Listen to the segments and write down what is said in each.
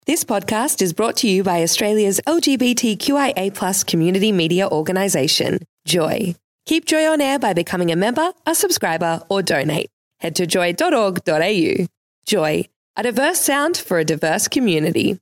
This podcast is brought to you by Australia's LGBTQIA+ community media organisation, Joy. Keep Joy on air by becoming a member, a subscriber, or donate. Head to joy.org.au. Joy, a diverse sound for a diverse community.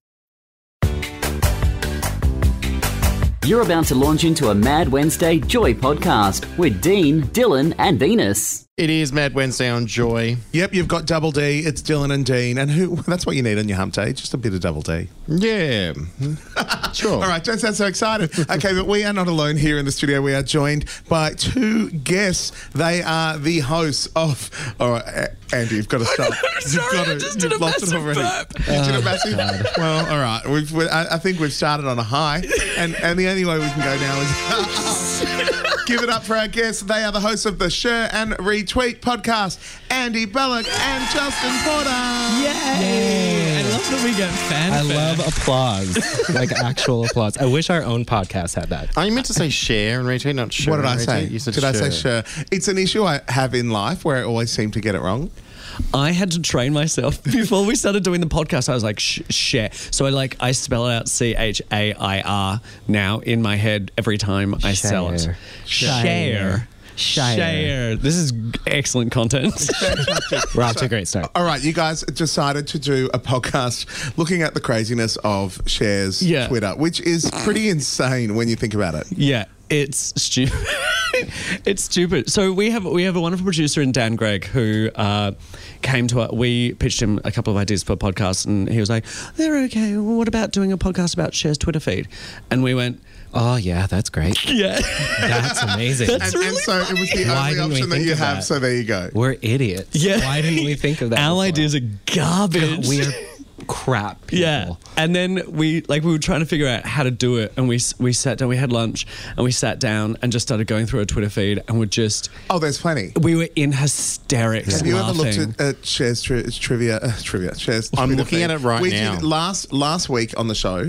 You're about to launch into a Mad Wednesday Joy podcast with Dean, Dylan, and Venus. It is Mad Wednesday on Joy. Yep, you've got Double D. It's Dylan and Dean. And that's what you need on your hump day, just a bit of Double D. Yeah. Sure. All right, don't sound so excited. Okay, but we are not alone here in the studio. We are joined by two guests. They are the hosts of... All right, Andy, you've got to stop. You've lost it already. You did a massive... Well, all right. I think we've started on a high. And the only way we can go now is... Give it up for our guests. They are the hosts of the Share and Retweet podcast, Andy Belloc and Justin Porter. Yay! I love that we get fanfare. I love applause, like actual applause. I wish our own podcast had that. Are you meant to say share and retweet, not share? What did I and say? retweet? You said Did I say share? share? It's an issue I have in life where I always seem to get it wrong. I had to train myself before we started doing the podcast. I was like, share. So I spell it out CHAIR now in my head every time I sell it. Share. This is excellent content. We're off to a great start. All right, you guys decided to do a podcast looking at the craziness of Share's Twitter, which is pretty insane when you think about it. Yeah, it's stupid. It's stupid. So we have a wonderful producer in Dan Gregg who came to us. We pitched him a couple of ideas for a podcast, and he was like, "They're okay. Well, what about doing a podcast about Share's Twitter feed?" And we went, "Oh yeah, that's great. Yeah, that's amazing." And so it was the only option that you have. So there you go. We're idiots. Yeah. Why didn't we think of that? Our before? ideas are garbage. We are crap people. Yeah. And then we were trying to figure out how to do it, and we sat down, we had lunch, and we sat down and just started going through a Twitter feed, and there's plenty. We were in hysterics. Have you laughing. ever looked at Share's trivia? Share's I'm Twitter looking feed? at it right we now. Did last week on the show,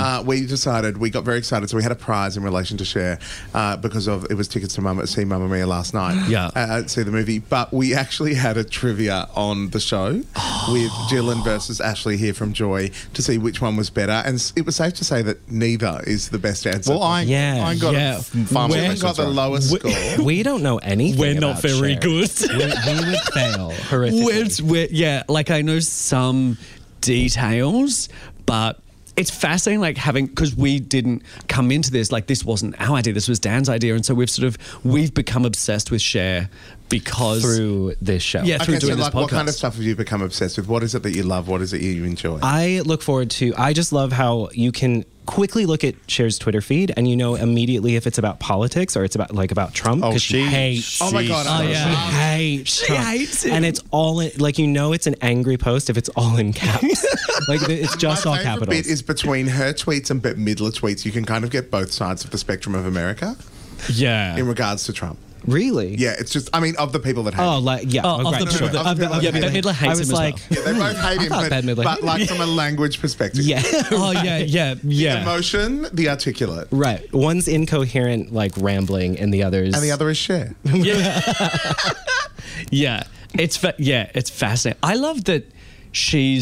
we got very excited, so we had a prize in relation to Share because it was tickets to see Mamma Mia last night. Yeah. See the movie, but we actually had a trivia on the show with Dylan versus Ashley here from Joy to see which one was better, and it was safe to say that neither is the best answer. Well, I got far more Dylan got the lowest score. We don't know anything. We're not about very Cher. good. we would fail horrifically. I know some details, but it's fascinating, because we didn't come into this, this wasn't our idea, this was Dan's idea, and so we've become obsessed with Cher because... Through this show. Yeah, through doing this podcast. What kind of stuff have you become obsessed with? What is it that you love? What is it you enjoy? I just love how you can quickly look at Cher's Twitter feed and you know immediately if it's about politics or it's about Trump, because she hates. Oh my God! She hates Trump. She hates him. And it's all it's an angry post if it's all in caps. It's just all My capitals. favourite bit is between her tweets and Bette Midler tweets. You can kind of get both sides of the spectrum of America. Yeah. In regards to Trump. Really? Yeah, it's just, of the people that hate him. Of the people that... Bette Midler hates him as well. Yeah, they both hate him, but from a language perspective. Yeah. Yeah. The emotion, the articulate. Right. One's incoherent, rambling, and the other's... And the other is Cher. Yeah. It's fascinating. I love that she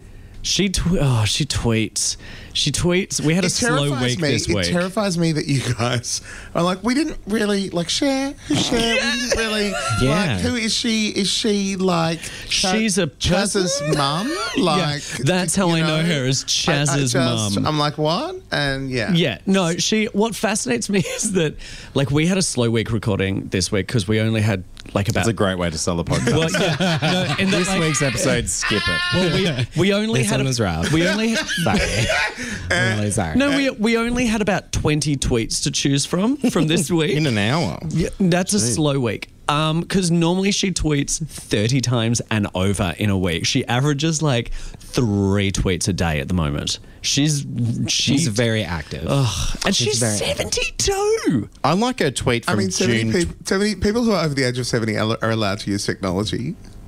tweets. We had a slow week this week. It terrifies me that you guys are like, we didn't really Cher. Who's Cher? We didn't really who is she? Is she she's a Chaz's mum? That's how I know her, as Chaz's mum. I'm like, what? And yeah. No, what fascinates me is that we had a slow week recording this week because we only had about... That's a great way to sell the podcast. Well, yeah. No, in this week's episode, skip it. Well, we only this had... This one was rough. We only... Sorry. I'm really sorry. No, we only had about 20 tweets to choose from this week. In an hour. Yeah, that's a slow week. Because normally she tweets 30 times and over in a week. She averages 3 tweets a day at the moment. She's very active. And she's 72. I like her tweet from June. 70 people who are over the age of 70 are allowed to use technology.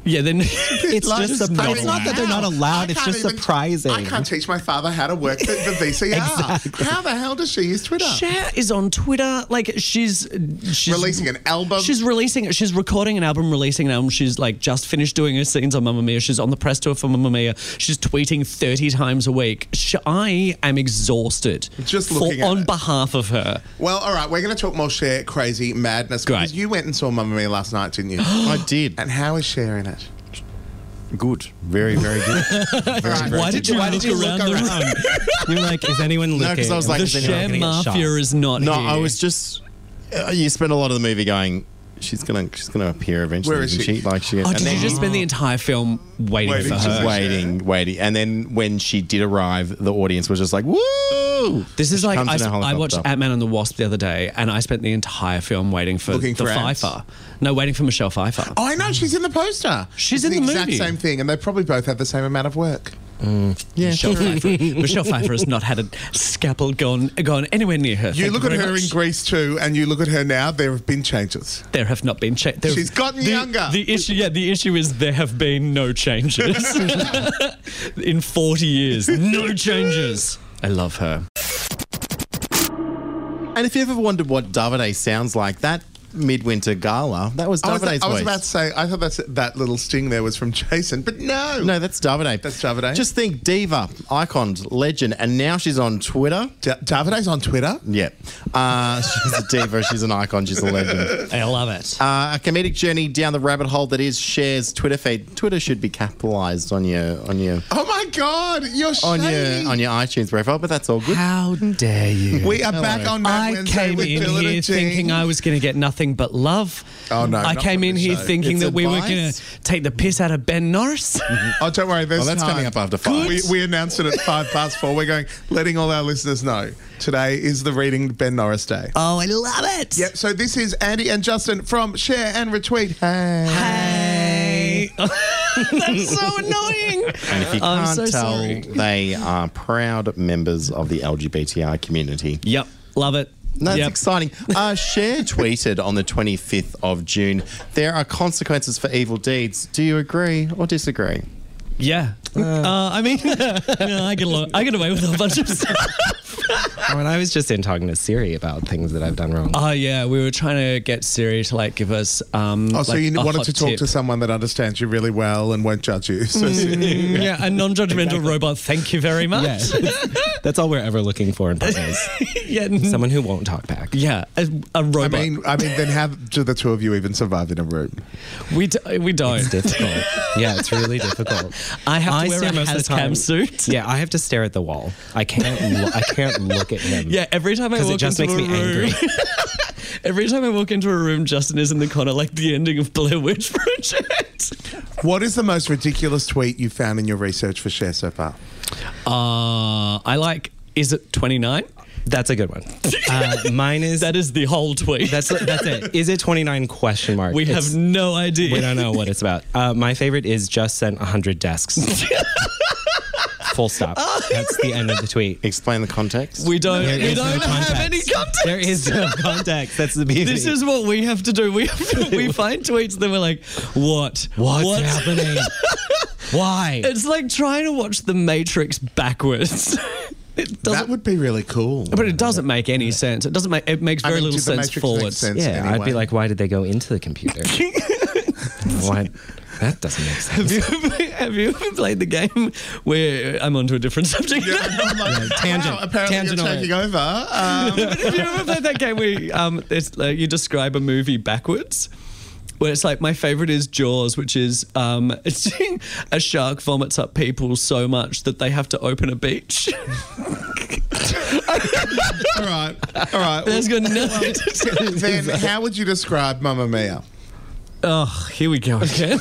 Yeah, then It's just surprising. It's not that they're not allowed. It's just surprising. I can't teach my father how to work the VCR. Exactly. How the hell does she use Twitter? Cher is on Twitter. Like she's Releasing an album. She's recording an album, releasing an album. She's like just finished doing her scenes on Mamma Mia. She's on the press tour for Mamma Mia. She's tweeting 30 times a week. I am exhausted Just looking at on it. behalf of her. Well, all right, we're going to talk more Cher crazy madness. Great. Because you went and saw Mamma Mia last night, didn't you? I did. And how is Cher in it? Good. Very, very good. Why did you look around the room? You're like, is anyone looking? No, because I was like, The is anyone Cher gonna get shot? Mafia is not No, here. I was just. You spent a lot of the movie going. She's gonna appear eventually. Where is isn't she? Like she. Oh, and did then you just spend the entire film waiting Waiting for to her? wait. waiting, and then when she did arrive, the audience was just like, "Woo!" This is She like comes in a I watched helicopter. Ant-Man and the Wasp the other day, and I spent the entire film waiting for Looking the for ants? Pfeiffer. No, waiting for Michelle Pfeiffer. Oh, I know, she's in the poster. She's It's in the exact movie. same thing, and they probably both have the same amount of work. Yeah, Michelle Pfeiffer has not had a scalpel gone anywhere near her. You Thank look at very her much. in Greece too, and you look at her now, there have been changes. There have not been changes. She's gotten younger. The issue is there have been no changes in 40 years. No changes. I love her. And if you ever wondered what Davide sounds like, that midwinter gala, that was Davide's I was voice. about to say, I thought that little sting there was from Jason, but no. No, that's Davide. That's Davide. Just think, diva, icon, legend, and now she's on Twitter. Davide's on Twitter? Yeah. She's a diva, she's an icon, she's a legend. I love it. A comedic journey down the rabbit hole that is Cher's Twitter feed. Twitter should be capitalised on your Oh my God, you're shady. on your iTunes profile, but that's all good. How dare you? We are back on Mad I Wednesday came with in Dylan here and Jean. thinking I was going to get nothing but love. Oh, no, I not came from in the here show. thinking It's that we were advice. going to take the piss out of Ben Norris. Oh, don't worry. There's that's time. coming up after 5. We announced it at 4:05. We're going, letting all our listeners know today is the Reading Ben Norris Day. Oh, I love it. Yep. So this is Andy and Justin from Share and Retweet. Hey. Hey. That's so annoying. And if you I'm can't so tell, sorry. they are proud members of the LGBTI community. Yep. Love it. That's Yep. exciting. Cher tweeted on the 25th of June, there are consequences for evil deeds. Do you agree or disagree? Yeah. I mean, I get away with a bunch of stuff. When I was just in talking to Siri about things that I've done wrong. Oh, yeah. We were trying to get Siri to like give us. Oh, so like, you a wanted hot to talk tip. to someone that understands you really well and won't judge you. So Yeah, a non-judgmental robot. Thank you very much. Yeah, that's all we're ever looking for in partners. Yeah, Someone who won't talk back. yeah, a robot. I mean, then how do the two of you even survive in a room? we don't. It's difficult. Yeah, it's really difficult. I have to wear stare a most of the time. hazcam suit. Yeah, I have to stare at the wall. I can't look at him. Yeah, every time I 'Cause walk it just into makes a me room, angry. every time I walk into a room, Justin is in the corner like the ending of Blair Witch Project. What is the most ridiculous tweet you found in your research for Share so far? I like. Is it 29? That's a good one. Mine is That is the whole tweet. that's it. Is it 29 question mark? we have It's- no idea. we don't know what it's about. My favorite is just sent 100 desks. Full stop. That's the end of the tweet. Explain the context. We don't. There We is no don't have context. any context. There is no context. That's the beauty. This is what we have to do. We find tweets that we're like, what? what's happening. Why? It's like trying to watch The Matrix backwards. It doesn't. That would be really cool. But it doesn't make any sense. It doesn't make. It makes very little did the sense Matrix make forwards. sense Yeah, I'd anyway? be like, why did they go into the computer? Why? That doesn't make sense. Have you ever played the game where I'm onto a different subject? I'm like, tangent. wow, apparently Tangent you're away. taking over. Have you ever played that game where it's like you describe a movie backwards? Where it's like my favorite is Jaws, which is it's a shark vomits up people so much that they have to open a beach. All right. There's got nothing to do. Then how would you describe Mamma Mia? Oh, here we go again.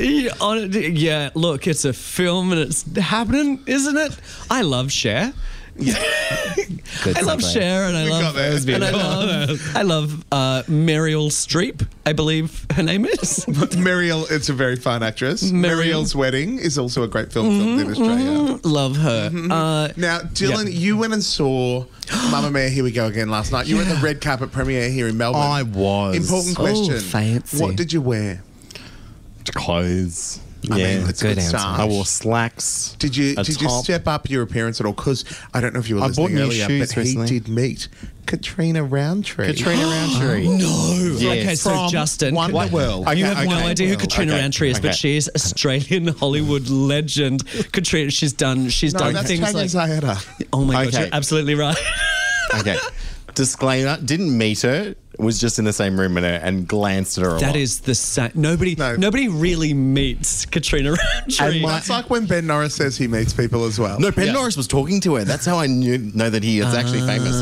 Yeah, look, it's a film and it's happening, isn't it? I love Cher. Good I love segue. Cher, and I got love there. It was I love Meryl Streep, I believe her name is. Muriel, it's a very fine actress. Muriel. Muriel's Wedding is also a great film filmed in Australia. Love her. Now, Dylan, you went and saw Mamma Mia, Here We Go Again last night. You were at the red carpet premiere here in Melbourne. I was. Important question. fancy. What did you wear? Clothes. I Yeah. mean, it's a good good answer. start. I wore slacks. Did you a did you top. step up your appearance at all? Because I don't know if you were I bought listening new earlier, shoes but recently. he did meet Katrina Roundtree. Katrina Roundtree. No. Yes. Okay, so From Justin. Wonderworld. Okay, You have no okay. idea who Katrina Okay, Roundtree is, but okay. she is Australian Hollywood legend. Katrina, she's done No, that's things Tanya like. Zayeda. Oh my god, Okay. you're absolutely right. Okay. Disclaimer, didn't meet her, was just in the same room with her and glanced at her a lot. That is the same. Nobody really meets Katrina Roundtree. That's like when Ben Norris says he meets people as well. No, Ben Norris was talking to her. That's how I know that he is actually famous.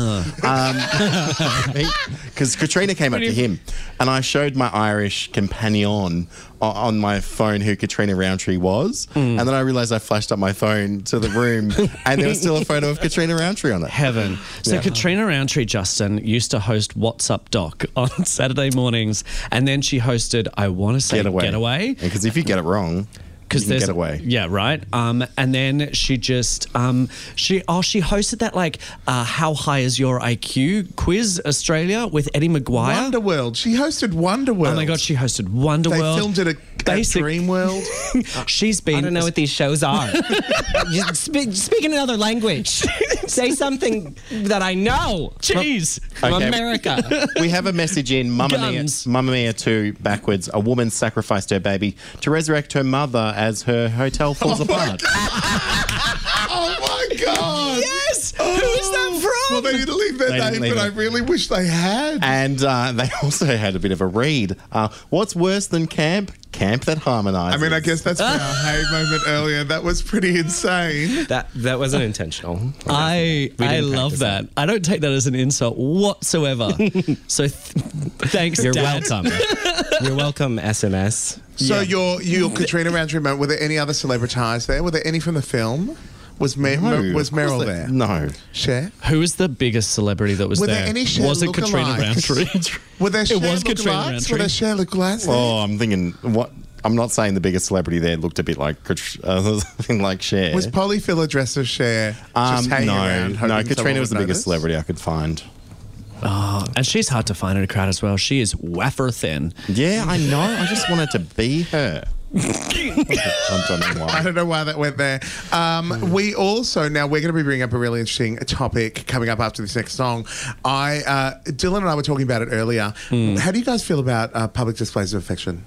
Because Katrina came up to him, and I showed my Irish companion on my phone who Katrina Roundtree was, and then I realised I flashed up my phone to the room, and there was still a photo of Katrina Roundtree on it. Heaven. So Katrina Roundtree, Justin, used to host What's Up Doc on Saturday mornings, and then she hosted, I want to say, Getaway. Because if you get it wrong, you can get away. Yeah, right. And then she just she hosted that like How High Is Your IQ quiz Australia with Eddie Maguire. Wonderworld. She hosted Wonderworld. Oh my god, she hosted They Wonderworld. filmed it at Dreamworld. She's been. I don't know what these shows are. You speak in another language. Say something that I know. Jeez. From Okay. America. We have a message in Guns. Mamma Mia 2 backwards. A woman sacrificed her baby to resurrect her mother as her hotel falls apart. Oh my god! Yes. Who is that from? Well, they didn't leave their They didn't name, leave but I it. really wish they had. And they also had a bit of a read. What's worse than camp? Camp that harmonises. I mean, I guess that's our Hey moment earlier. That was pretty insane. That wasn't intentional. I didn't love practice that. I don't take that as an insult whatsoever. So thanks, You're Dad. welcome. You're welcome, SMS. So your Katrina Roundtree moment, were there any other celebrities there? Were there any from the film? Was No, was of course Meryl there? No. Cher? Who was the biggest celebrity that was Were there? there any Cher Was it Katrina lookalikes? Roundtree? Were there Cher was Katrina lookalikes? Roundtree. Were there Cher lookalikes there? Oh, I'm thinking what. I'm not saying the biggest celebrity there looked a bit like like Cher. Was Polly Phil dressed as Cher? Just hanging around, no. hoping Katrina someone was the would biggest notice? celebrity I could find. And she's hard to find in a crowd as well. She is wafer thin. Yeah, I know. I just wanted to be her. I don't know I why. don't know why that went there. We also, now we're going to be bringing up a really interesting topic coming up after this next song. Dylan and I were talking about it earlier. How do you guys feel about public displays of affection?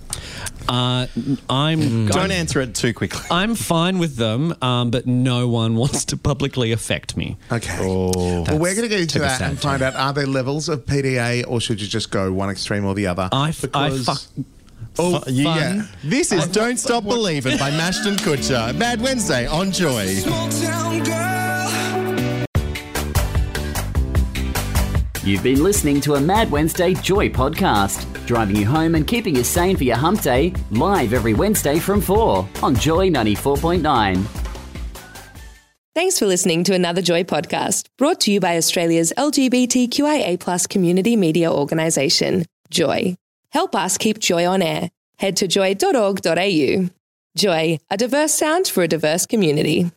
Don't answer it too quickly. I'm fine with them, but no one wants to publicly affect me. Okay. Oh. Well, we're going to get into took a that and sad find out, are there levels of PDA or should you just go one extreme or the other? Oh, yeah. This is Don't Stop Believing by Mashton Kutcher. Mad Wednesday on Joy. You've been listening to a Mad Wednesday Joy podcast, driving you home and keeping you sane for your hump day, live every Wednesday from 4 on Joy 94.9. Thanks for listening to another Joy podcast, brought to you by Australia's LGBTQIA+ community media organisation, Joy. Help us keep Joy on air. Head to joy.org.au. Joy, a diverse sound for a diverse community.